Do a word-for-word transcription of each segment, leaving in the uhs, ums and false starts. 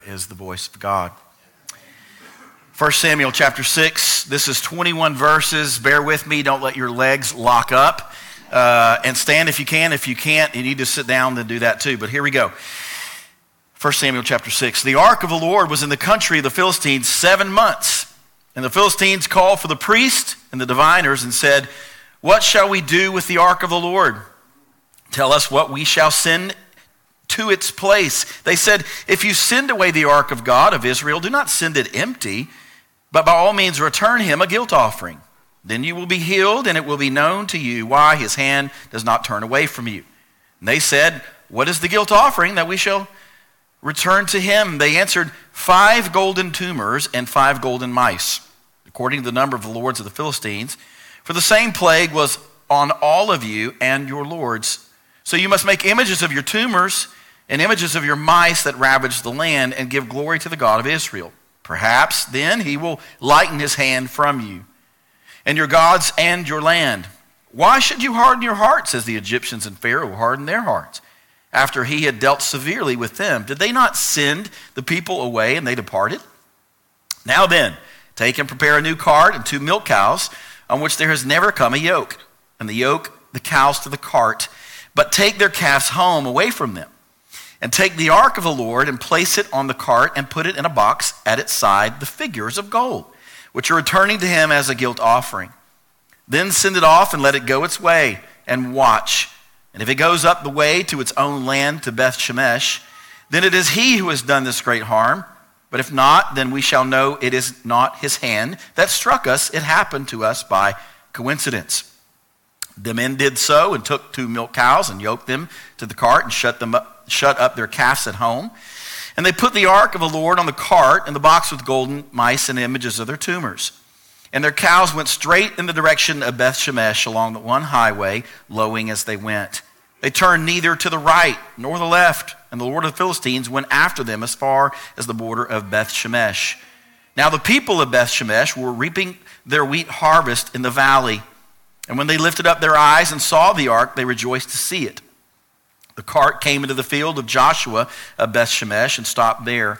Is the voice of God. First Samuel chapter six, this is twenty-one verses. Bear with me, don't let your legs lock up. Uh, and stand if you can. If you can't, you need to sit down, then do that too. But here we go. First Samuel chapter six. The ark of the Lord was in the country of the Philistines seven months. And the Philistines called for the priest and the diviners and said, "What shall we do with the ark of the Lord? Tell us what we shall send to its place." They said, "If you send away the ark of God of Israel, do not send it empty, but by all means return him a guilt offering. Then you will be healed, and it will be known to you why his hand does not turn away from you." And they said, "What is the guilt offering that we shall return to him?" They answered, "Five golden tumors and five golden mice, according to the number of the lords of the Philistines. For the same plague was on all of you and your lords. So you must make images of your tumors and images of your mice that ravage the land, and give glory to the God of Israel. Perhaps then he will lighten his hand from you, and your gods and your land. Why should you harden your hearts as the Egyptians and Pharaoh hardened their hearts? After he had dealt severely with them, did they not send the people away and they departed? Now then, take and prepare a new cart and two milk cows on which there has never come a yoke, and the yoke the cows to the cart, but take their calves home away from them. And take the ark of the Lord and place it on the cart and put it in a box at its side, the figures of gold, which are returning to him as a guilt offering. Then send it off and let it go its way, and watch. And if it goes up the way to its own land, to Beth Shemesh, then it is he who has done this great harm. But if not, then we shall know it is not his hand that struck us. It happened to us by coincidence." The men did so and took two milk cows and yoked them to the cart and shut them up, shut up their calves at home. And they put the ark of the Lord on the cart and the box with golden mice and images of their tumors. And their cows went straight in the direction of Beth Shemesh along the one highway, lowing as they went. They turned neither to the right nor the left, and the Lord of the Philistines went after them as far as the border of Beth Shemesh. Now the people of Beth Shemesh were reaping their wheat harvest in the valley. And when they lifted up their eyes and saw the ark, they rejoiced to see it. The cart came into the field of Joshua of Beth Shemesh and stopped there.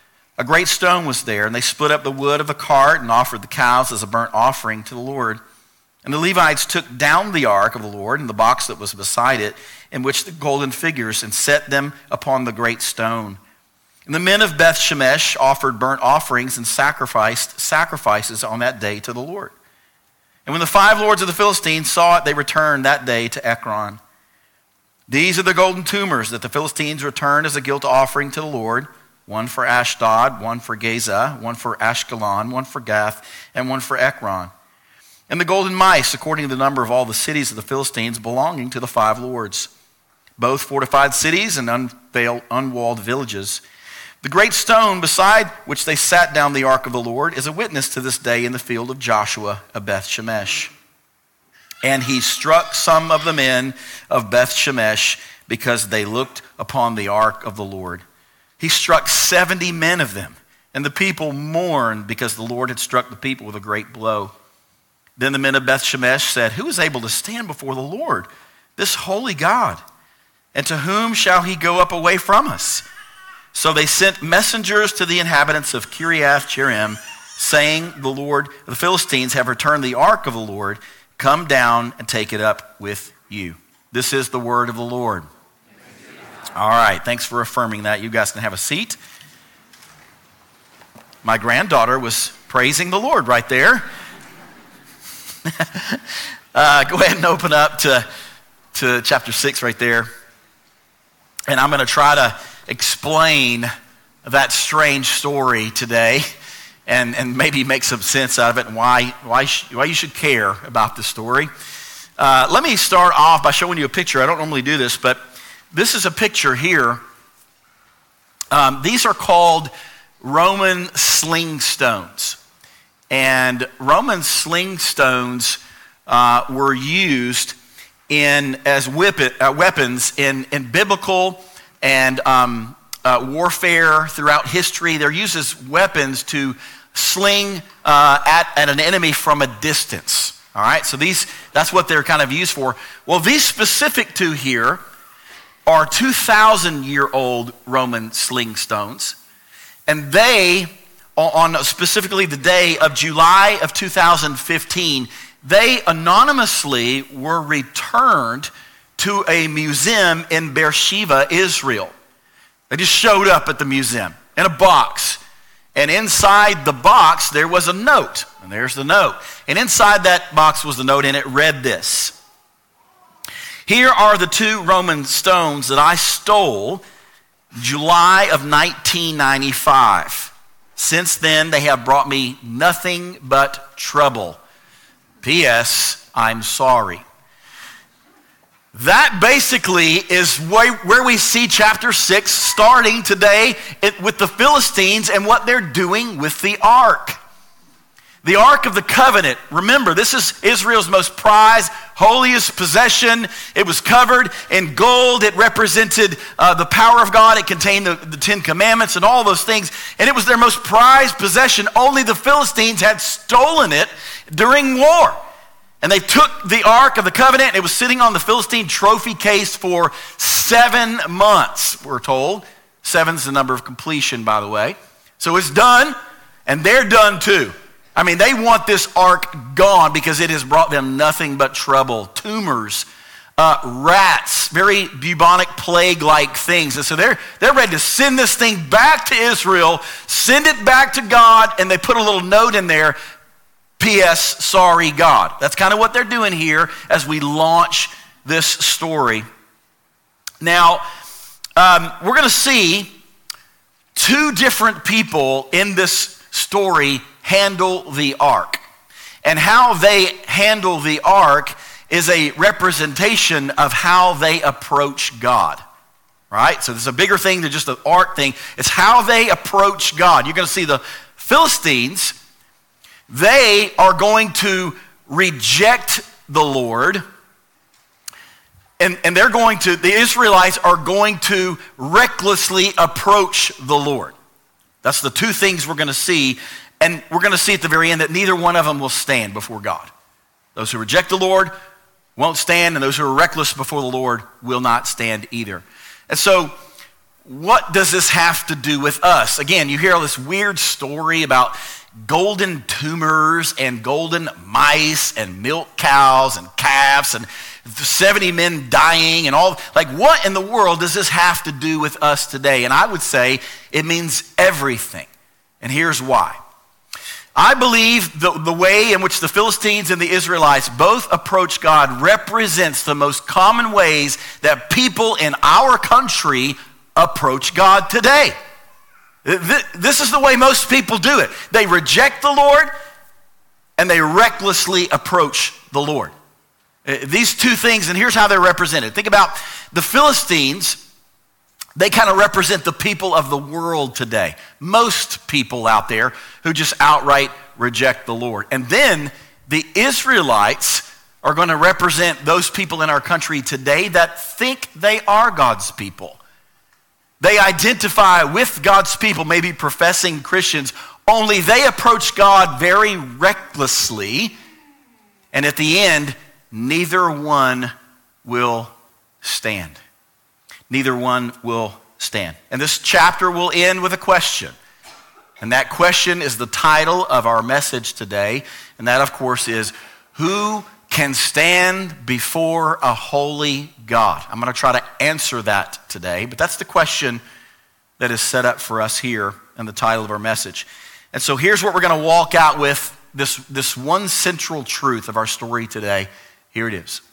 A great stone was there, and they split up the wood of the cart and offered the cows as a burnt offering to the Lord. And the Levites took down the ark of the Lord and the box that was beside it, in which the golden figures, and set them upon the great stone. And the men of Beth Shemesh offered burnt offerings and sacrificed sacrifices on that day to the Lord. And when the five lords of the Philistines saw it, they returned that day to Ekron. These are the golden tumors that the Philistines returned as a guilt offering to the Lord, one for Ashdod, one for Gaza, one for Ashkelon, one for Gath, and one for Ekron. And the golden mice, according to the number of all the cities of the Philistines, belonging to the five lords, both fortified cities and unveiled, unwalled villages. The great stone beside which they sat down the ark of the Lord is a witness to this day in the field of Joshua of Beth Shemesh. And he struck some of the men of Beth Shemesh because they looked upon the ark of the Lord. He struck seventy men of them, and the people mourned because the Lord had struck the people with a great blow. Then the men of Beth Shemesh said, "Who is able to stand before the Lord, this holy God? And to whom shall he go up away from us?" So they sent messengers to the inhabitants of Kiriath Jearim, saying, "The Lord, the Philistines have returned the ark of the Lord. Come down and take it up with you." This is the word of the Lord. All right, thanks for affirming that. You guys can have a seat. My granddaughter was praising the Lord right there. uh, go ahead and open up to, to chapter six right there. And I'm going to try to explain that strange story today, and, and maybe make some sense out of it, and why why sh- why you should care about this story. Uh, let me start off by showing you a picture. I don't normally do this, but this is a picture here. Um, these are called Roman sling stones, and Roman sling stones uh, were used in as whip- uh, weapons in in biblical and um, uh, warfare throughout history. They're used as weapons to sling uh, at, at an enemy from a distance. All right, so these that's what they're kind of used for. Well, these specific two here are two thousand year old Roman sling stones. And they, on specifically the day of July of two thousand fifteen, they anonymously were returned to a museum in Beersheba, Israel. They just showed up at the museum in a box. And inside the box, there was a note. And there's the note. And inside that box was the note, and it read this. Here are the two Roman stones that I stole July of nineteen ninety-five. Since then, they have brought me nothing but trouble. P S. I'm sorry. That basically is where we see chapter six starting today with the Philistines and what they're doing with the ark. The Ark of the Covenant. Remember, this is Israel's most prized, holiest possession. It was covered in gold. It represented uh, the power of God. It contained the, the Ten Commandments and all those things. And it was their most prized possession. Only the Philistines had stolen it during war. And they took the Ark of the Covenant. It was sitting on the Philistine trophy case for seven months, we're told. Seven's the number of completion, by the way. So it's done, and they're done too. I mean, they want this ark gone because it has brought them nothing but trouble. Tumors, uh, rats, very bubonic plague-like things. And so they're, they're ready to send this thing back to Israel, send it back to God, and they put a little note in there, P S. Sorry, God. That's kind of what they're doing here as we launch this story. Now, um, we're going to see two different people in this story handle the ark. And how they handle the ark is a representation of how they approach God. Right? So there's a bigger thing than just the ark thing. It's how they approach God. You're going to see the Philistines, they are going to reject the Lord. And, and they're going to, the Israelites are going to recklessly approach the Lord. That's the two things we're going to see. And we're going to see at the very end that neither one of them will stand before God. Those who reject the Lord won't stand, and those who are reckless before the Lord will not stand either. And so, what does this have to do with us? Again, you hear all this weird story about golden tumors and golden mice and milk cows and calves and seventy men dying and all. Like, what in the world does this have to do with us today? And I would say it means everything. And here's why. I believe the, the way in which the Philistines and the Israelites both approach God represents the most common ways that people in our country approach God today. This is the way most people do it. They reject the Lord and they recklessly approach the Lord. These two things, and here's how they're represented. Think about the Philistines. They kind of represent the people of the world today. Most people out there who just outright reject the Lord. And then the Israelites are going to represent those people in our country today that think they are God's people. They identify with God's people, maybe professing Christians, only they approach God very recklessly. And at the end, neither one will stand. Neither one will stand. And this chapter will end with a question. And that question is the title of our message today. And that, of course, is, who can stand before a holy God? I'm going to try to answer that today. But that's the question that is set up for us here in the title of our message. And so here's what we're going to walk out with, this, this one central truth of our story today. Here it is.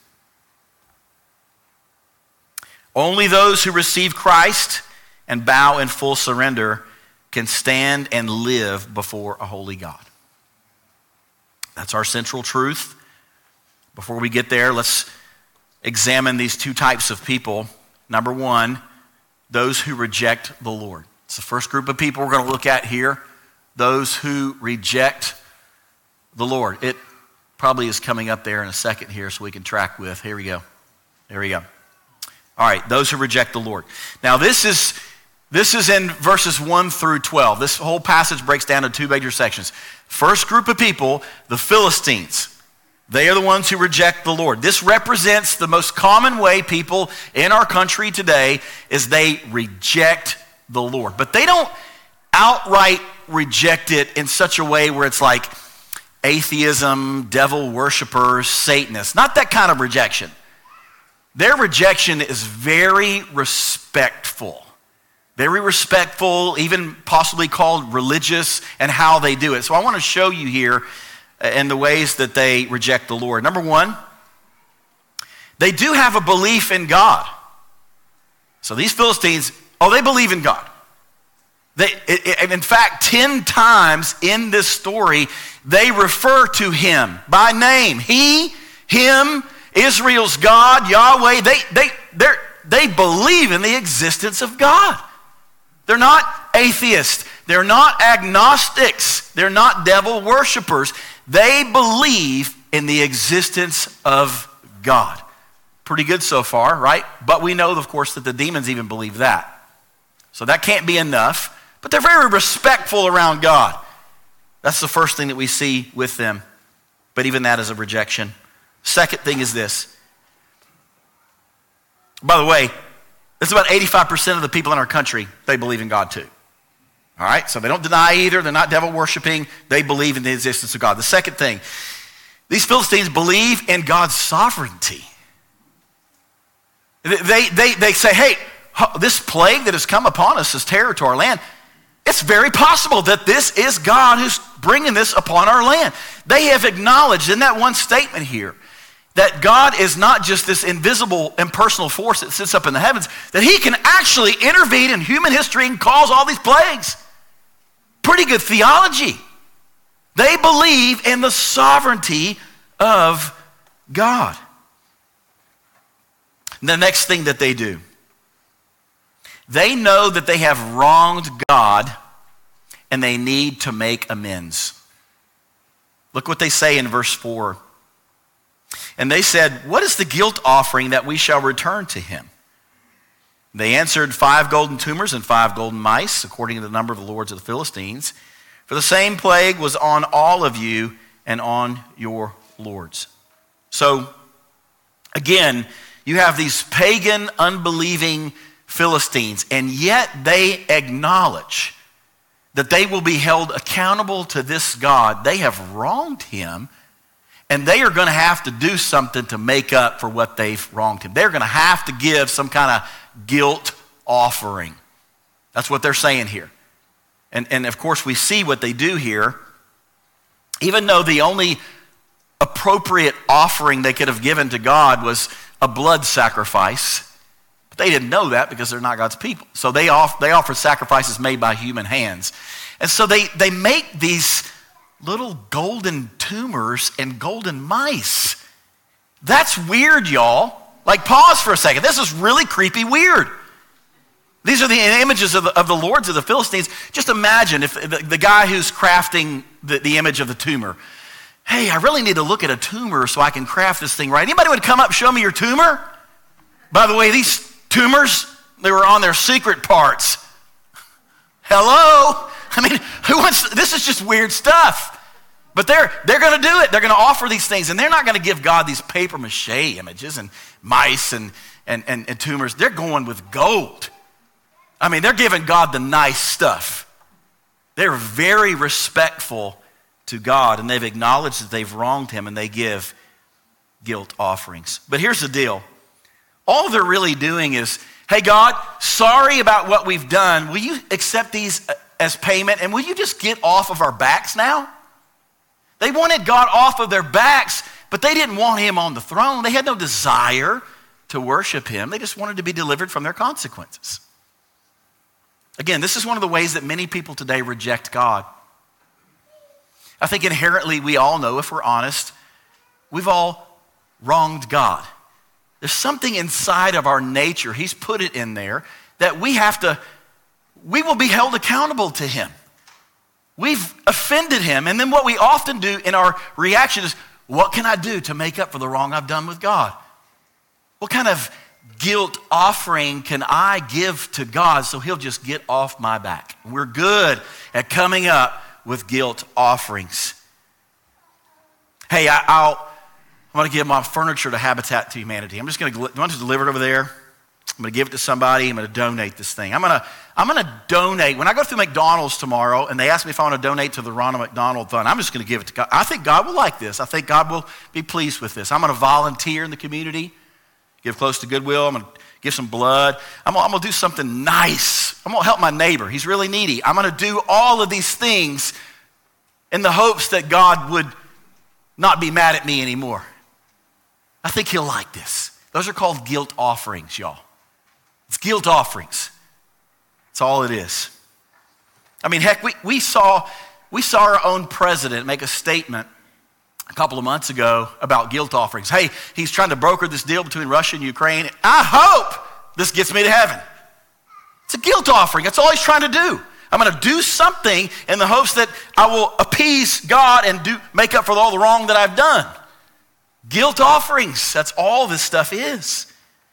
Only those who receive Christ and bow in full surrender can stand and live before a holy God. That's our central truth. Before we get there, let's examine these two types of people. Number one, those who reject the Lord. It's the first group of people we're going to look at here. Those who reject the Lord. It probably is coming up there in a second here so we can track with. Here we go. There we go. All right, those who reject the Lord. Now this is this is in verses one through twelve. This whole passage breaks down into two major sections. First group of people, the Philistines. They are the ones who reject the Lord. This represents the most common way people in our country today is they reject the Lord. But they don't outright reject it in such a way where it's like atheism, devil worshipers, Satanists. Not that kind of rejection. Their rejection is very respectful. Very respectful, even possibly called religious, and how they do it. So I want to show you here in the ways that they reject the Lord. Number one, they do have a belief in God. So these Philistines, oh, they believe in God. They, it, it, in fact, ten times in this story, they refer to him by name. He, him, Israel's God, Yahweh. They, they, they they believe in the existence of God. They're not atheists. They're not agnostics. They're not devil worshipers. They believe in the existence of God. Pretty good so far, right? But we know, of course, that the demons even believe that. So that can't be enough. But they're very respectful around God. That's the first thing that we see with them. But even that is a rejection. Second thing is this. By the way, it's about eighty-five percent of the people in our country, they believe in God too. All right? So they don't deny either. They're not devil worshiping. They believe in the existence of God. The second thing, these Philistines believe in God's sovereignty. They, they, they say, hey, this plague that has come upon us, this terror to our land, it's very possible that this is God who's bringing this upon our land. They have acknowledged in that one statement here that God is not just this invisible, impersonal force that sits up in the heavens, that he can actually intervene in human history and cause all these plagues. Pretty good theology. They believe in the sovereignty of God. The next thing that they do, they know that they have wronged God and they need to make amends. Look what they say in verse four. And they said, what is the guilt offering that we shall return to him? They answered, five golden tumors and five golden mice, according to the number of the lords of the Philistines. For the same plague was on all of you and on your lords. So, again, you have these pagan, unbelieving Philistines, and yet they acknowledge that they will be held accountable to this God. They have wronged him, and they are going to have to do something to make up for what they've wronged him. They're going to have to give some kind of guilt offering. That's what they're saying here. And, and of course, we see what they do here. Even though the only appropriate offering they could have given to God was a blood sacrifice, but they didn't know that because they're not God's people. So they, off, they offered sacrifices made by human hands. And so they, they make these little golden tumors and golden mice. That's weird, y'all. Like, pause for a second. This is really creepy weird. These are the images of the, of the lords of the Philistines. Just imagine if the, the guy who's crafting the, the image of the tumor, hey, I really need to look at a tumor so I can craft this thing right. Anybody would come up, show me your tumor? By the way, these tumors, they were on their secret parts. Hello? I mean, who wants, this is just weird stuff. But they're, they're going to do it. They're going to offer these things, and they're not going to give God these paper mache images and mice and, and, and, and tumors. They're going with gold. I mean, they're giving God the nice stuff. They're very respectful to God, and they've acknowledged that they've wronged him, and they give guilt offerings. But here's the deal. All they're really doing is, hey, God, sorry about what we've done. Will you accept these as payment, and will you just get off of our backs now? They wanted God off of their backs, but they didn't want him on the throne. They had no desire to worship him. They just wanted to be delivered from their consequences. Again, this is one of the ways that many people today reject God. I think inherently we all know, if we're honest, we've all wronged God. There's something inside of our nature, he's put it in there, that we have to, we will be held accountable to him. We've offended him, and then what we often do in our reaction is, what can I do to make up for the wrong I've done with God? What kind of guilt offering can I give to God so he'll just get off my back? We're good at coming up with guilt offerings. Hey, I, I'll, I'm going to give my furniture to Habitat to Humanity. I'm just going to, do you want to deliver it over there? I'm going to give it to somebody. I'm going to donate this thing. I'm going to I'm going to donate. When I go through McDonald's tomorrow and they ask me if I want to donate to the Ronald McDonald Fund, I'm just going to give it to God. I think God will like this. I think God will be pleased with this. I'm going to volunteer in the community, give close to Goodwill. I'm going to give some blood. I'm going, I'm going to do something nice. I'm going to help my neighbor. He's really needy. I'm going to do all of these things in the hopes that God would not be mad at me anymore. I think he'll like this. Those are called guilt offerings, y'all. It's guilt offerings. That's all it is. I mean, heck, we, we saw we saw our own president make a statement a couple of months ago about guilt offerings. Hey, he's trying to broker this deal between Russia and Ukraine. I hope this gets me to heaven. It's a guilt offering. That's all he's trying to do. I'm going to do something in the hopes that I will appease God and do make up for all the wrong that I've done. Guilt offerings. That's all this stuff is.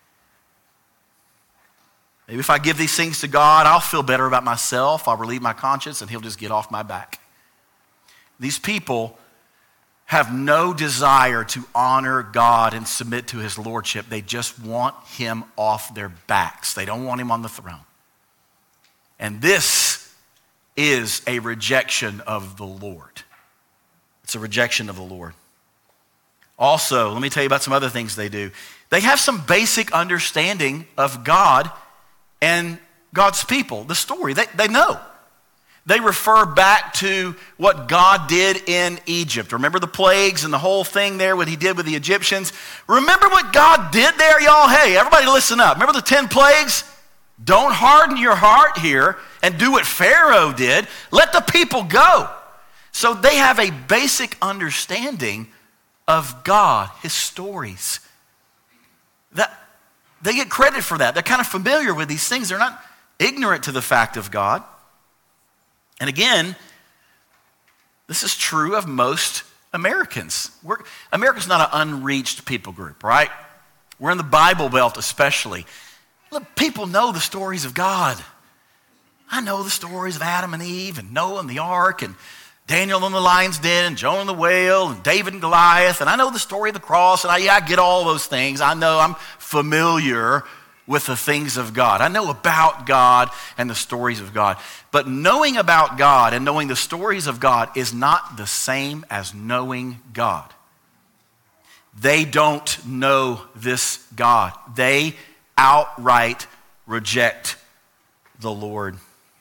Maybe if I give these things to God, I'll feel better about myself. I'll relieve my conscience and he'll just get off my back. These people have no desire to honor God and submit to his lordship. They just want him off their backs. They don't want him on the throne. And this is a rejection of the Lord. It's a rejection of the Lord. Also, let me tell you about some other things they do. They have some basic understanding of God and God's people, the story. They, they know. They refer back to what God did in Egypt. Remember the plagues and the whole thing there, what he did with the Egyptians? Remember what God did there, y'all? Hey, everybody listen up. Remember the ten plagues? Don't harden your heart here and do what Pharaoh did. Let the people go. So they have a basic understanding of God, his stories. That they get credit for that. They're kind of familiar with these things. They're not ignorant to the fact of God. And again, this is true of most Americans. We're, America's not an unreached people group, right? We're in the Bible Belt especially. Look, people know the stories of God. I know the stories of Adam and Eve and Noah and the ark and Daniel in the lion's den and Jonah and the whale and David and Goliath. And I know the story of the cross. And I, yeah, I get all those things. I know I'm familiar with the things of God. I know about God and the stories of God. But knowing about God and knowing the stories of God is not the same as knowing God. They don't know this God. They outright reject the Lord.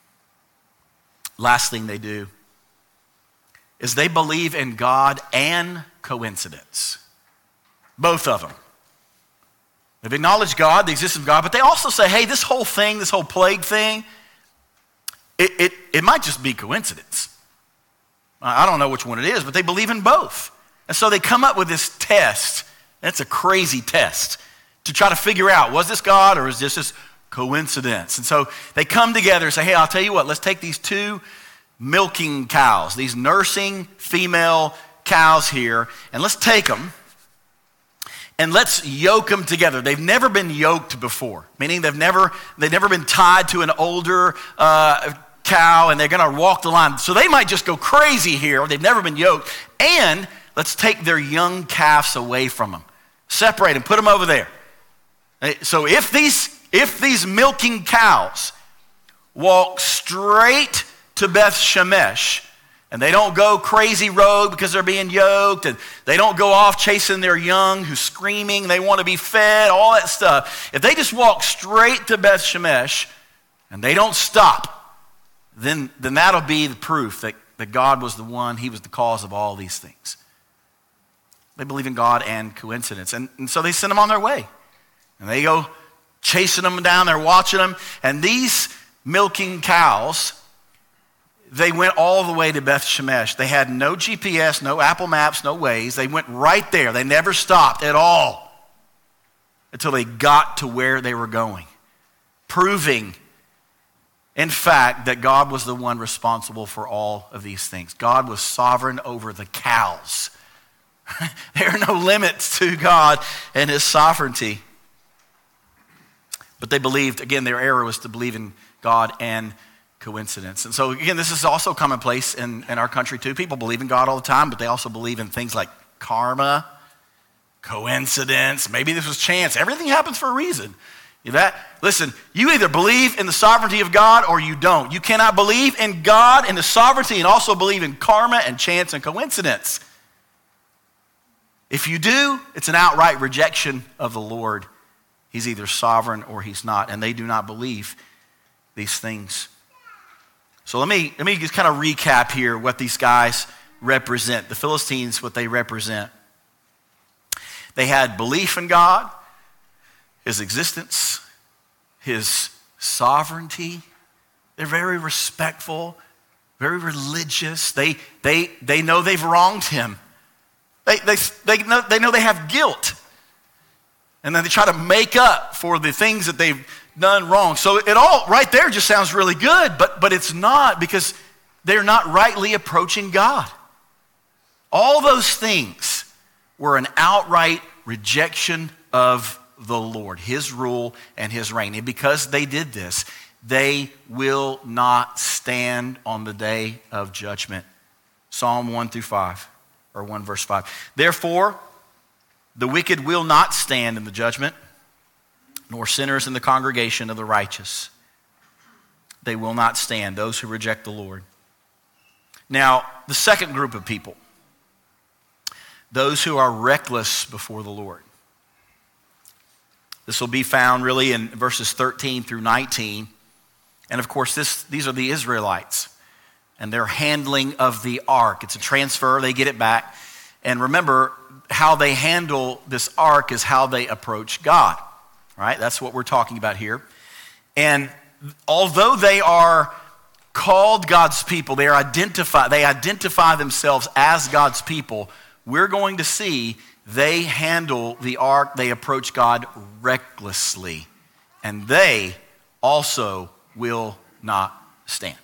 Last thing they do is they believe in God and coincidence. Both of them. They've acknowledged God, the existence of God, but they also say, hey, this whole thing, this whole plague thing, it, it, it might just be coincidence. I don't know which one it is, but they believe in both. And so they come up with this test. It's a crazy test to try to figure out, was this God or is this just coincidence? And so they come together and say, hey, I'll tell you what, let's take these two milking cows, these nursing female cows here, and let's take them and let's yoke them together. They've never been yoked before, meaning they've never they've never been tied to an older uh, cow, and they're going to walk the line. So they might just go crazy here. They've never been yoked. And let's take their young calves away from them, separate them, put them over there. So if these if these milking cows walk straight to Beth Shemesh, and they don't go crazy rogue because they're being yoked, and they don't go off chasing their young who's screaming, they want to be fed, all that stuff. If they just walk straight to Beth Shemesh and they don't stop, then, then that'll be the proof that, that God was the one, he was the cause of all these things. They believe in God and coincidence. And, and so they send them on their way. And they go chasing them down, they're watching them. And these milking cows, they went all the way to Beth Shemesh. They had no G P S, no Apple Maps, no Waze. They went right there. They never stopped at all until they got to where they were going, proving, in fact, that God was the one responsible for all of these things. God was sovereign over the cows. There are no limits to God and his sovereignty. But they believed, again, their error was to believe in God and coincidence. And so again, this is also commonplace in, in our country too. People believe in God all the time, but they also believe in things like karma, coincidence, maybe this was chance. Everything happens for a reason. That, listen, you either believe in the sovereignty of God or you don't. You cannot believe in God and the sovereignty and also believe in karma and chance and coincidence. If you do, it's an outright rejection of the Lord. He's either sovereign or he's not, and they do not believe these things. So let me, let me just kind of recap here what these guys represent. The Philistines, what they represent. They had belief in God, his existence, his sovereignty. They're very respectful, very religious. They, they, they know they've wronged him. They, they, they, know, they know they have guilt. And then they try to make up for the things that they've done wrong. So it all right there just sounds really good, but, but it's not, because they're not rightly approaching God. All those things were an outright rejection of the Lord, his rule and his reign. And because they did this, they will not stand on the day of judgment. Psalm one through five, or one verse five. Therefore, the wicked will not stand in the judgment, nor sinners in the congregation of the righteous. They will not stand, those who reject the Lord. Now, the second group of people, those who are reckless before the Lord. This will be found really in verses thirteen through nineteen. And of course, this, these are the Israelites and their handling of the ark. It's a transfer, they get it back. And remember, how they handle this ark is how they approach God, right? That's what we're talking about here. And although they are called God's people, they are identify, they identify themselves as God's people, we're going to see they handle the ark, they approach God recklessly, and they also will not stand.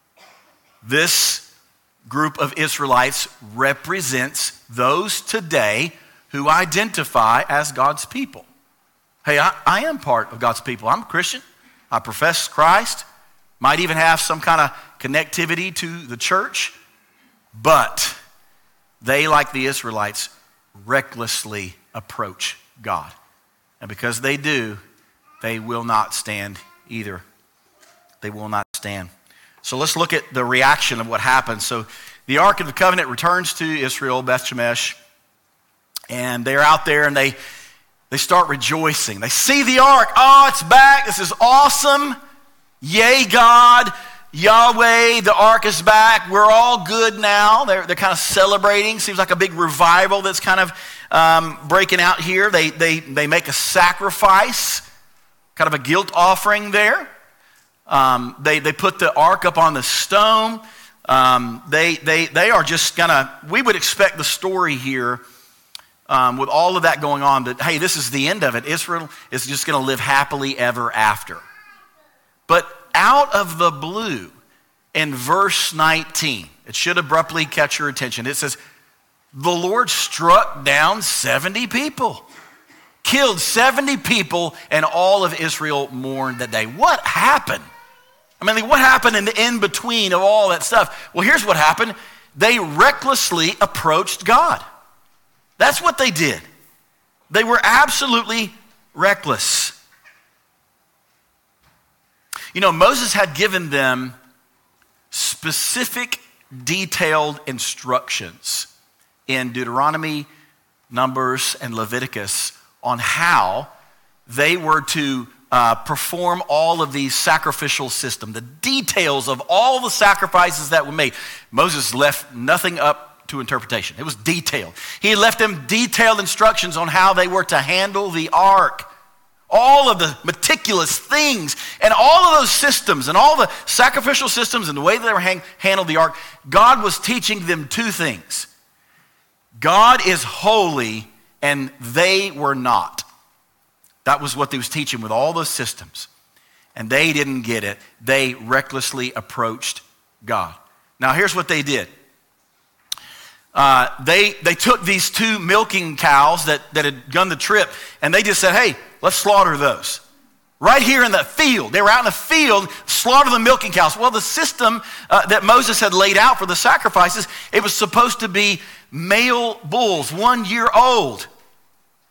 This group of Israelites represents those today who identify as God's people. Hey, I, I am part of God's people. I'm a Christian. I profess Christ. Might even have some kind of connectivity to the church. But they, like the Israelites, recklessly approach God. And because they do, they will not stand either. They will not stand. So let's look at the reaction of what happens. So the Ark of the Covenant returns to Israel, Beth Shemesh, and they're out there and they, they start rejoicing. They see the Ark. Oh, it's back. This is awesome. Yay, God. Yahweh, the Ark is back. We're all good now. They're, they're kind of celebrating. Seems like a big revival that's kind of um, breaking out here. They, they, they make a sacrifice, kind of a guilt offering there. Um, they, they put the ark up on the stone. Um, they, they, they are just gonna, we would expect the story here um, with all of that going on that, hey, this is the end of it. Israel is just gonna live happily ever after. But out of the blue, in verse nineteen, it should abruptly catch your attention. It says, the Lord struck down seventy people, killed seventy people, and all of Israel mourned that day. What happened? I mean, what happened in the in-between of all that stuff? Well, here's what happened. They recklessly approached God. That's what they did. They were absolutely reckless. You know, Moses had given them specific, detailed instructions in Deuteronomy, Numbers, and Leviticus on how they were to uh, perform all of these sacrificial systems, the details of all the sacrifices that were made. Moses left nothing up to interpretation. It was detailed. He left them detailed instructions on how they were to handle the ark. All of the meticulous things and all of those systems and all the sacrificial systems and the way they were hang- handled the ark, God was teaching them two things. God is holy and they were not. That was what they was teaching with all those systems. And they didn't get it. They recklessly approached God. Now here's what they did. Uh, they, they took these two milking cows that, that had done the trip and they just said, hey, let's slaughter those. Right here in the field. They were out in the field, slaughter the milking cows. Well, the system uh, that Moses had laid out for the sacrifices, it was supposed to be male bulls, one year old.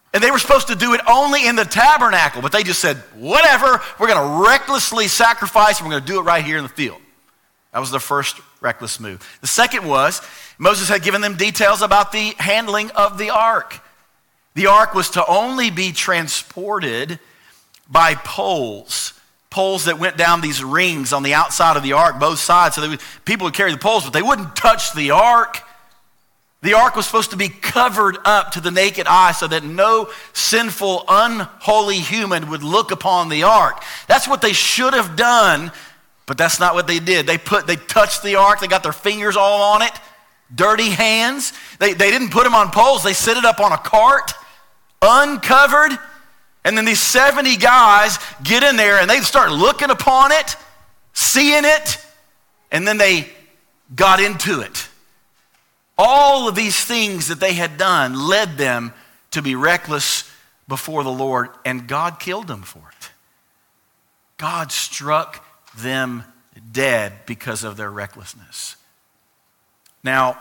And they were supposed to do it only in the tabernacle, but they just said, whatever, we're going to recklessly sacrifice, and we're going to do it right here in the field. That was their first reckless move. The second was, Moses had given them details about the handling of the ark. The ark was to only be transported by poles, poles that went down these rings on the outside of the ark, both sides. So they would, people would carry the poles, but they wouldn't touch the ark. The ark was supposed to be covered up to the naked eye so that no sinful, unholy human would look upon the ark. That's what they should have done, but that's not what they did. They put, they touched the ark. They got their fingers all on it. Dirty hands. They, they didn't put them on poles. They set it up on a cart, uncovered. And then these seventy guys get in there and they start looking upon it, seeing it, and then they got into it. All of these things that they had done led them to be reckless before the Lord, and God killed them for it. God struck them dead because of their recklessness. Now,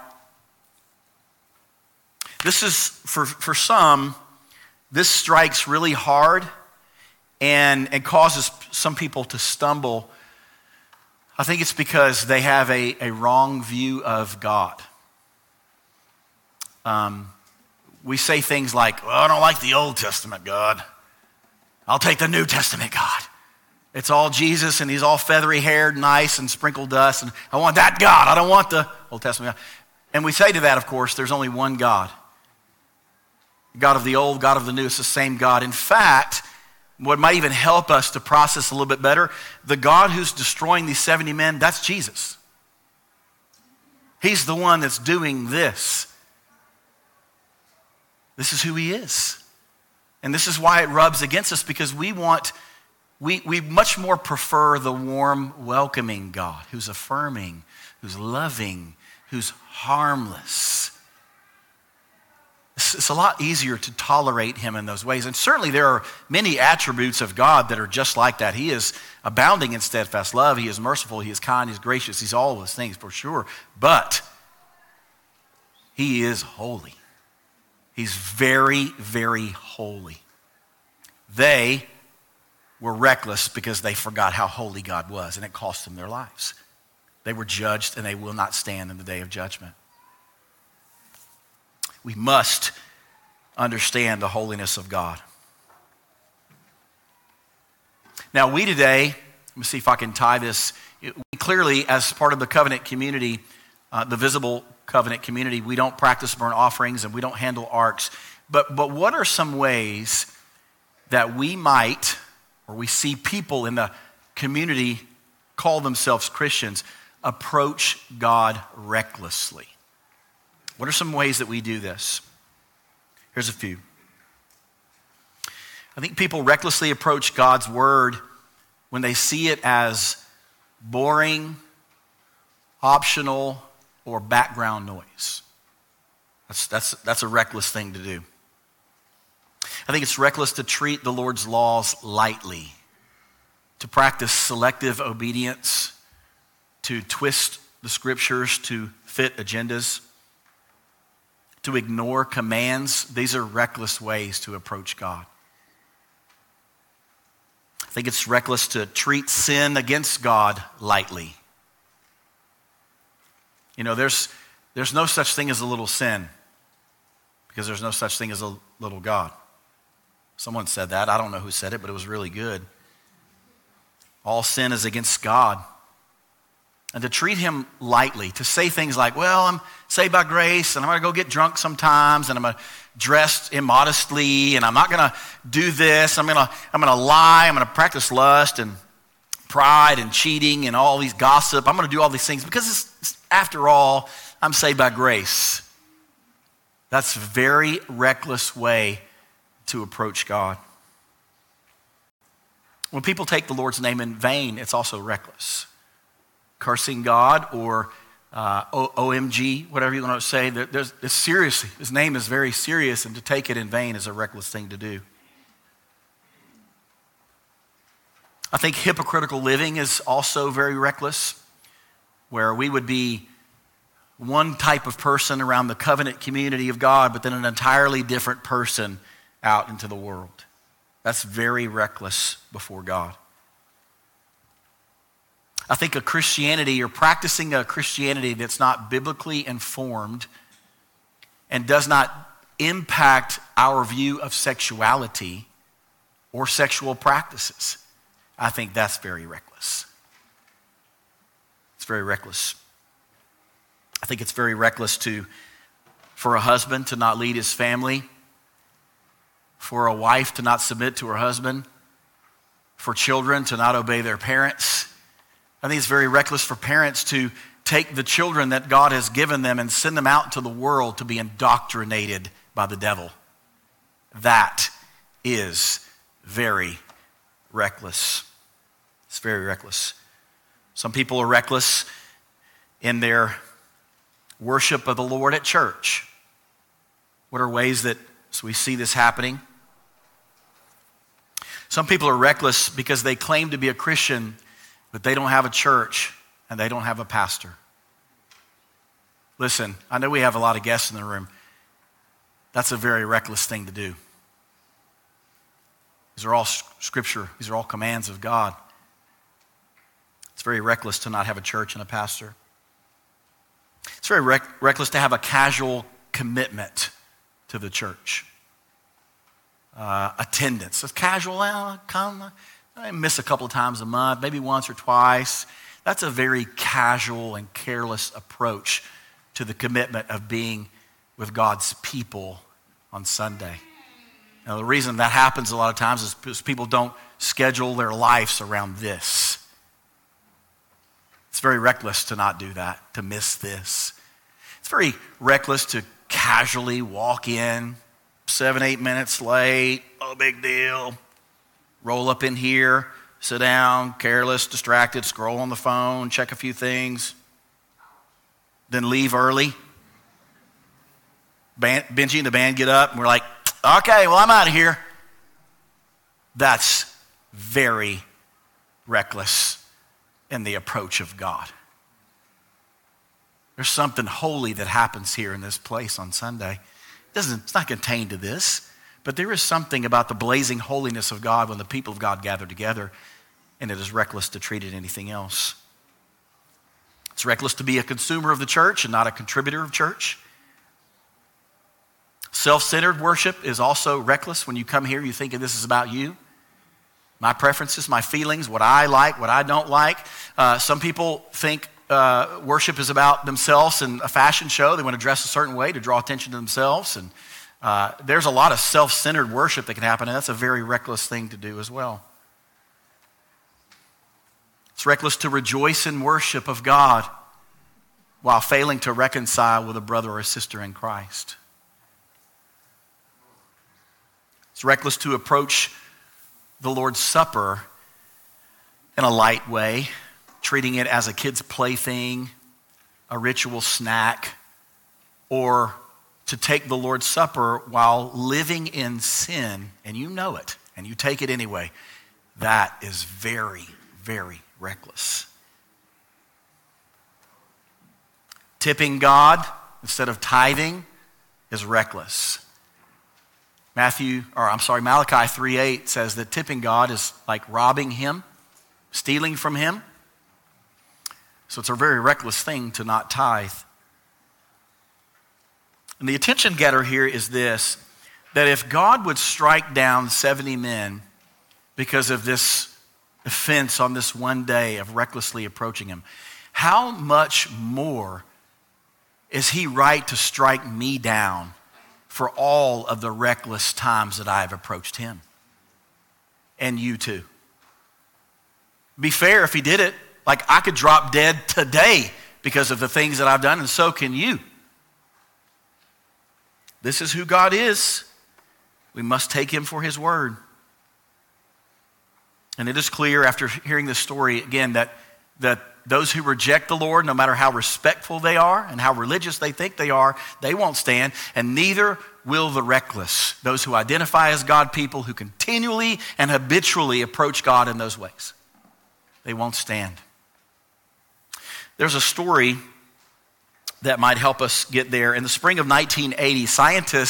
this is, for, for some, this strikes really hard and, and causes some people to stumble. I think it's because they have a, a wrong view of God. Um, we say things like, well, I don't like the Old Testament God. I'll take the New Testament God. It's all Jesus and he's all feathery haired, nice and sprinkled dust. And I want that God. I don't want the Old Testament God. And we say to that, of course, there's only one God. God of the old, God of the new, it's the same God. In fact, what might even help us to process a little bit better, the God who's destroying these seventy men, that's Jesus. He's the one that's doing this. This is who he is. And this is why it rubs against us, because we want, we, we much more prefer the warm, welcoming God who's affirming, who's loving, who's harmless. It's, it's a lot easier to tolerate him in those ways. And certainly there are many attributes of God that are just like that. He is abounding in steadfast love. He is merciful. He is kind. He's gracious. He's all those things for sure. But he is holy. He's very, very holy. They were reckless because they forgot how holy God was, and it cost them their lives. They were judged, and they will not stand in the day of judgment. We must understand the holiness of God. Now, we today, let me see if I can tie this. We clearly, as part of the covenant community, uh, the visible covenant community, we don't practice burnt offerings and we don't handle arks. But, but what are some ways that we might, or we see people in the community call themselves Christians, approach God recklessly? What are some ways that we do this? Here's a few. I think people recklessly approach God's word when they see it as boring, optional, or background noise. That's, that's, that's a reckless thing to do. I think it's reckless to treat the Lord's laws lightly, to practice selective obedience, to twist the scriptures to fit agendas, to ignore commands. These are reckless ways to approach God. I think it's reckless to treat sin against God lightly. You know, there's, there's no such thing as a little sin, because there's no such thing as a little God. Someone said that. I don't know who said it, but it was really good. All sin is against God. And to treat him lightly, to say things like, well, I'm saved by grace, and I'm going to go get drunk sometimes, and I'm going to dress immodestly, and I'm not going to do this. I'm going to I'm going to lie. I'm going to practice lust and pride and cheating and all these gossip. I'm going to do all these things because, it's, it's, after all, I'm saved by grace. That's a very reckless way to approach God. When people take the Lord's name in vain, it's also reckless. Cursing God or uh, O M G, whatever you want to say, there, there's, it's serious. His name is very serious, and to take it in vain is a reckless thing to do. I think hypocritical living is also very reckless, where we would be one type of person around the covenant community of God, but then an entirely different person out into the world. That's very reckless before God. I think a Christianity, or practicing a Christianity that's not biblically informed and does not impact our view of sexuality or sexual practices, I think that's very reckless. It's very reckless. I think it's very reckless to, for a husband to not lead his family, for a wife to not submit to her husband, for children to not obey their parents. I think it's very reckless for parents to take the children that God has given them and send them out into the world to be indoctrinated by the devil. That is very reckless. It's very reckless. Some people are reckless in their worship of the Lord at church. What are ways that so we see this happening? Some people are reckless because they claim to be a Christian, but they don't have a church and they don't have a pastor. Listen, I know we have a lot of guests in the room. That's a very reckless thing to do. These are all scripture. These are all commands of God. It's very reckless to not have a church and a pastor. It's very rec- reckless to have a casual commitment to the church. Uh, attendance. It's casual. Well, come, I miss a couple of times a month, maybe once or twice. That's a very casual and careless approach to the commitment of being with God's people on Sunday. Now, the reason that happens a lot of times is because people don't schedule their lives around this. It's very reckless to not do that, to miss this. It's very reckless to casually walk in, seven, eight minutes late, no big deal. Roll up in here, sit down, careless, distracted, scroll on the phone, check a few things, then leave early. Band, Benji and the band get up, and we're like, okay, well, I'm out of here. That's very reckless in the approach of God. There's something holy that happens here in this place on Sunday. It doesn't, it's not contained to this, but there is something about the blazing holiness of God when the people of God gather together, and it is reckless to treat it anything else. It's reckless to be a consumer of the church and not a contributor of church. Self-centered worship is also reckless. When you come here, you think this is about you. My preferences, my feelings, what I like, what I don't like. Uh, some people think uh, worship is about themselves and a fashion show. They want to dress a certain way to draw attention to themselves. And uh, there's a lot of self-centered worship that can happen, and that's a very reckless thing to do as well. It's reckless to rejoice in worship of God while failing to reconcile with a brother or a sister in Christ. It's reckless to approach the Lord's Supper in a light way, treating it as a kid's plaything, a ritual snack, or to take the Lord's Supper while living in sin, and you know it, and you take it anyway. That is very, very reckless. Tipping God instead of tithing is reckless. Matthew, or I'm sorry, Malachi three eight says that tipping God is like robbing him, stealing from him. So it's a very reckless thing to not tithe. And the attention getter here is this, that if God would strike down seventy men because of this offense on this one day of recklessly approaching him, how much more is he right to strike me down for all of the reckless times that I have approached him? And you too. Be fair if he did it. Like, I could drop dead today because of the things that I've done, and so can you. This is who God is. We must take him for his word. And it is clear after hearing this story again that, that those who reject the Lord, no matter how respectful they are and how religious they think they are, they won't stand, and neither will the reckless, those who identify as God people, who continually and habitually approach God in those ways. They won't stand. There's a story that might help us get there. In the spring of nineteen eighty, scientists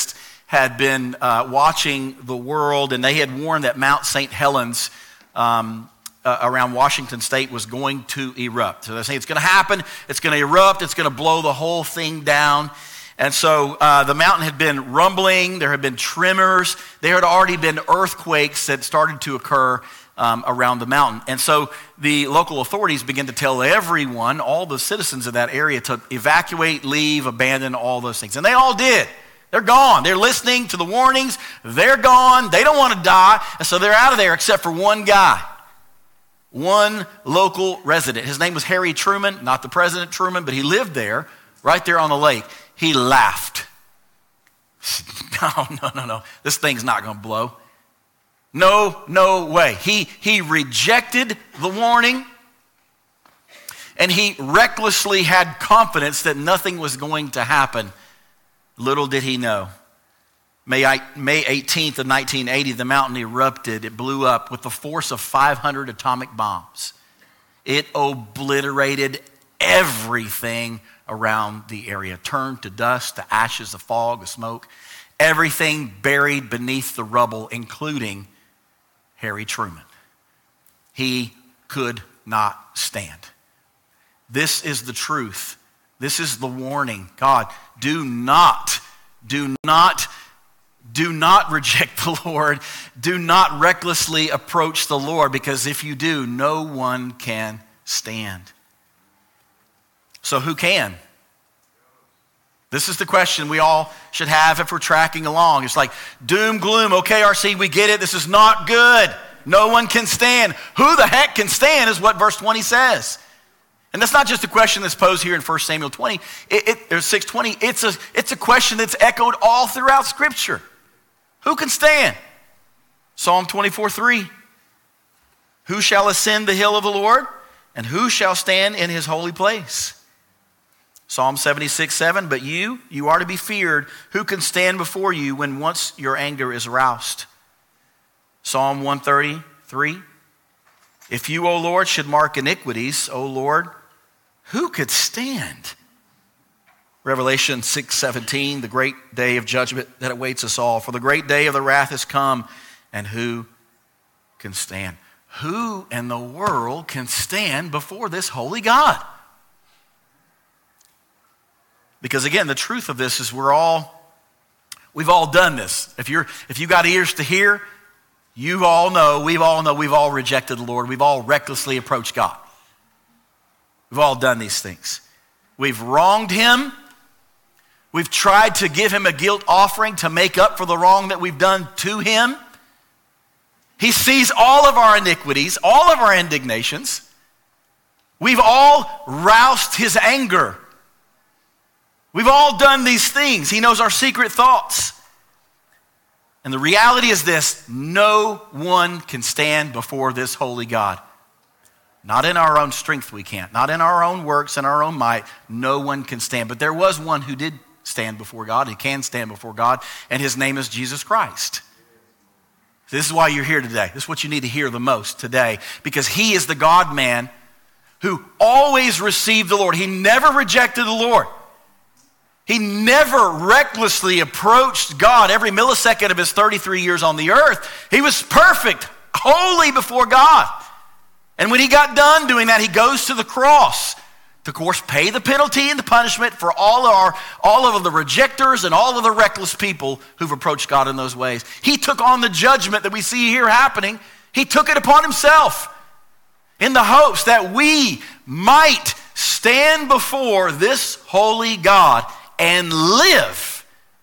had been uh, watching the world, and they had warned that Mount Saint Helens um, uh, around Washington State was going to erupt. So they say it's going to happen, it's going to erupt, it's going to blow the whole thing down. And so uh, the mountain had been rumbling, there had been tremors, there had already been earthquakes that started to occur um, around the mountain. And so the local authorities began to tell everyone, all the citizens of that area, to evacuate, leave, abandon, all those things. And they all did. They're gone. They're listening to the warnings. They're gone. They don't want to die. And so they're out of there except for one guy, one local resident. His name was Harry Truman, not the President Truman, but he lived there, right there on the lake. He laughed. No, no, no, no. This thing's not going to blow. No, no way. He, he rejected the warning, and he recklessly had confidence that nothing was going to happen. Little did he know. May eighteenth of nineteen eighty, the mountain erupted. It blew up with the force of five hundred atomic bombs. It obliterated everything around the area, turned to dust, to ashes, the fog, the smoke, everything buried beneath the rubble, including Harry Truman. He could not stand. This is the truth. This is the warning. God, do not, do not, do not reject the Lord. Do not recklessly approach the Lord, because if you do, no one can stand. So who can? This is the question we all should have if we're tracking along. It's like doom, gloom. Okay, R C, we get it. This is not good. No one can stand. Who the heck can stand is what verse twenty says. And that's not just a question that's posed here in First Samuel twenty, it, it, or six twenty. It's a, it's a question that's echoed all throughout Scripture. Who can stand? Psalm twenty-four three. Who shall ascend the hill of the Lord? And who shall stand in his holy place? Psalm seventy-six seven. But you, you are to be feared. Who can stand before you when once your anger is roused? Psalm one thirty-three. If you, O Lord, should mark iniquities, O Lord, who could stand? Revelation six seventeen, the great day of judgment that awaits us all. For the great day of the wrath has come, and who can stand? Who in the world can stand before this holy God? Because again, the truth of this is we're all, we've all done this. If you're, if you got ears to hear, you all know, we've all know, we've all rejected the Lord. We've all recklessly approached God. We've all done these things. We've wronged him. We've tried to give him a guilt offering to make up for the wrong that we've done to him. He sees all of our iniquities, all of our indignations. We've all roused his anger. We've all done these things. He knows our secret thoughts. And the reality is this: no one can stand before this holy God. Not in our own strength we can't. Not in our own works and our own might. No one can stand. But there was one who did stand before God. He can stand before God. And his name is Jesus Christ. This is why you're here today. This is what you need to hear the most today. Because he is the God-man who always received the Lord. He never rejected the Lord. He never recklessly approached God every millisecond of his thirty-three years on the earth. He was perfect, holy before God. And when he got done doing that, he goes to the cross to, of course, pay the penalty and the punishment for all of, our, all of the rejectors and all of the reckless people who've approached God in those ways. He took on the judgment that we see here happening. He took it upon himself in the hopes that we might stand before this holy God and live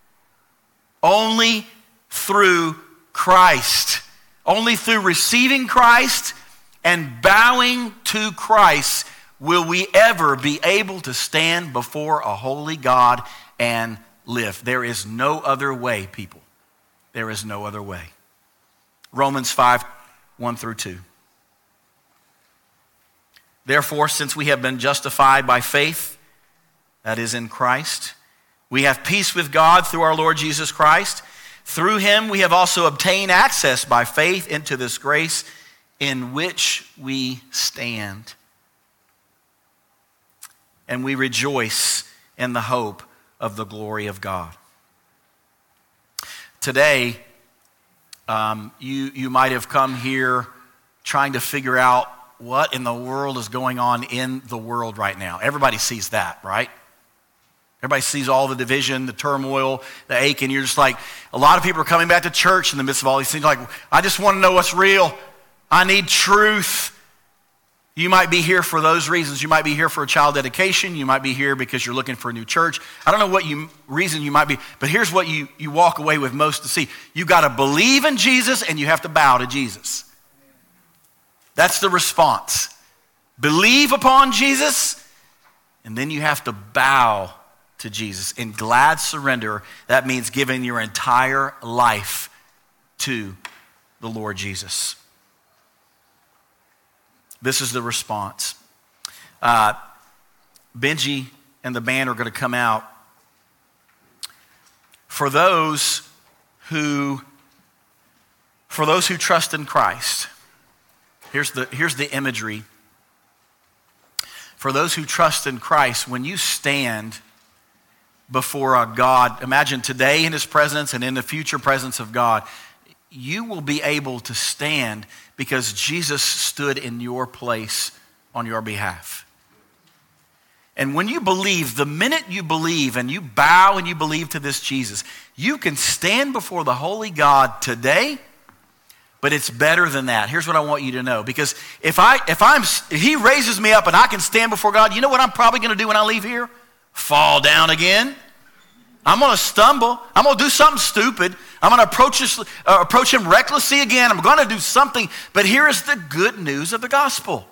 only through Christ. Only through receiving Christ and bowing to Christ will we ever be able to stand before a holy God and live. There is no other way, people. There is no other way. Romans five, one through two. Therefore, since we have been justified by faith, that is in Christ, we have peace with God through our Lord Jesus Christ. Through him we have also obtained access by faith into this grace in which we stand. And we rejoice in the hope of the glory of God. today, um, you, you might have come here trying to figure out what in the world is going on in the world right now. Everybody sees that, right? Everybody sees all the division, the turmoil, the ache, and you're just like, a lot of people are coming back to church in the midst of all these things. Like, I just want to know what's real. I need truth. You might be here for those reasons. You might be here for a child dedication. You might be here because you're looking for a new church. I don't know what you, reason you might be, but here's what you, you walk away with most to see. You got to believe in Jesus and you have to bow to Jesus. That's the response. Believe upon Jesus, and then you have to bow to Jesus in glad surrender. That means giving your entire life to the Lord Jesus. This is the response. Uh, Benji and the band are going to come out. For those who, for those who trust in Christ, Here's the, here's the imagery. For those who trust in Christ, when you stand before a God, imagine today in his presence and in the future presence of God, you will be able to stand because Jesus stood in your place on your behalf. And when you believe, the minute you believe and you bow and you believe to this Jesus, you can stand before the holy God today. But it's better than that. Here's what I want you to know. Because if I, if I'm, if he raises me up and I can stand before God, you know what I'm probably going to do when I leave here? Fall down again. I'm going to stumble. I'm going to do something stupid. I'm going to approach, this, uh, approach him recklessly again. I'm going to do something. But here is the good news of the gospel.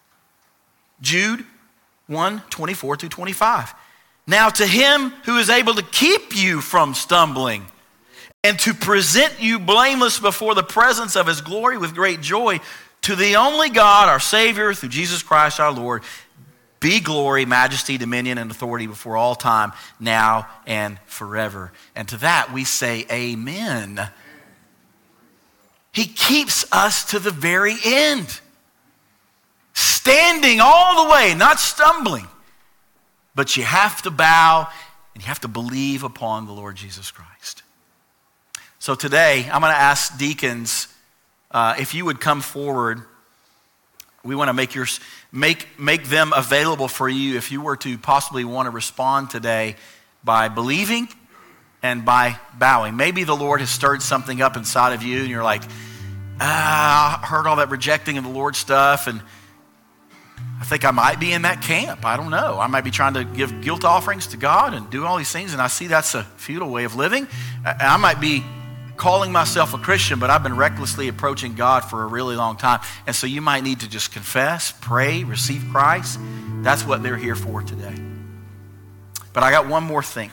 Jude one, twenty-four through twenty-five. Now to him who is able to keep you from stumbling and to present you blameless before the presence of his glory with great joy, to the only God, our Savior, through Jesus Christ our Lord, be glory, majesty, dominion, and authority before all time, now and forever. And to that we say amen. He keeps us to the very end. Standing all the way, not stumbling. But you have to bow and you have to believe upon the Lord Jesus Christ. So today, I'm going to ask deacons uh, if you would come forward. We want to make, your, make, make them available for you if you were to possibly want to respond today by believing and by bowing. Maybe the Lord has stirred something up inside of you and you're like, ah, I heard all that rejecting of the Lord stuff and I think I might be in that camp. I don't know. I might be trying to give guilt offerings to God and do all these things and I see that's a futile way of living. I, I might be calling myself a Christian, but I've been recklessly approaching God for a really long time. And so you might need to just confess, pray, receive Christ. That's what they're here for today. But I got one more thing.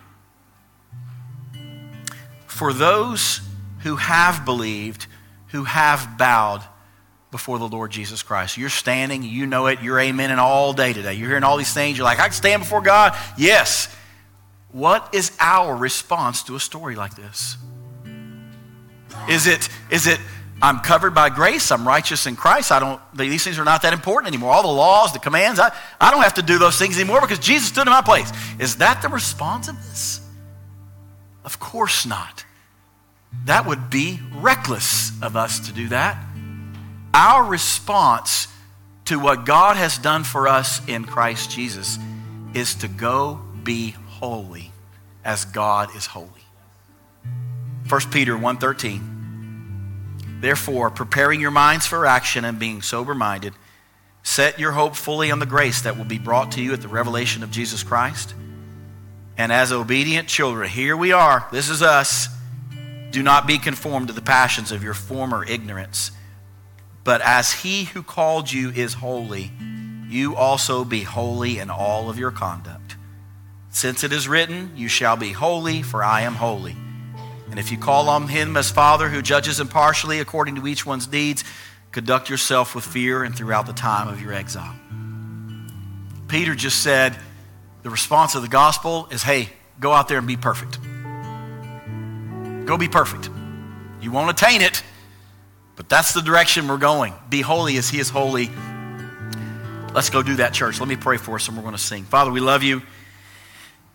For those who have believed, who have bowed before the Lord Jesus Christ, you're standing, you know it, you're amening all day today. You're hearing all these things. You're like, I can stand before God. Yes. What is our response to a story like this? Is it, is it, I'm covered by grace, I'm righteous in Christ, I don't, these things are not that important anymore. All the laws, the commands, I, I don't have to do those things anymore because Jesus stood in my place. Is that the response of this? Of course not. That would be reckless of us to do that. Our response to what God has done for us in Christ Jesus is to go be holy as God is holy. First Peter one thirteen. Therefore, preparing your minds for action and being sober-minded, set your hope fully on the grace that will be brought to you at the revelation of Jesus Christ. And as obedient children, here we are, this is us. Do not be conformed to the passions of your former ignorance. But as he who called you is holy, you also be holy in all of your conduct. Since it is written, you shall be holy, for I am holy. And if you call on him as Father who judges impartially according to each one's deeds, conduct yourself with fear and throughout the time of your exile. Peter just said, the response of the gospel is, hey, go out there and be perfect. Go be perfect. You won't attain it, but that's the direction we're going. Be holy as he is holy. Let's go do that, church. Let me pray for us and we're going to sing. Father, we love you.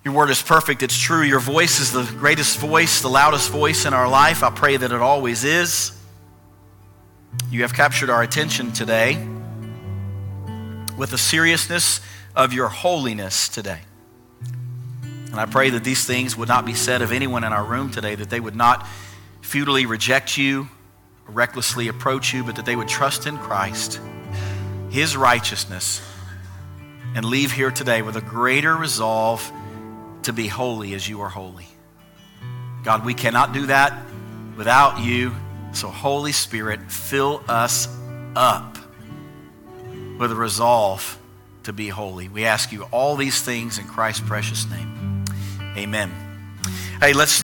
Your word is perfect. It's true. Your voice is the greatest voice, the loudest voice in our life. I pray that it always is. You have captured our attention today with the seriousness of your holiness today. And I pray that these things would not be said of anyone in our room today, that they would not futilely reject you, recklessly approach you, but that they would trust in Christ, his righteousness, and leave here today with a greater resolve to be holy as you are holy. God, we cannot do that without you. So Holy Spirit, fill us up with a resolve to be holy. We ask you all these things in Christ's precious name. Amen. Hey, let's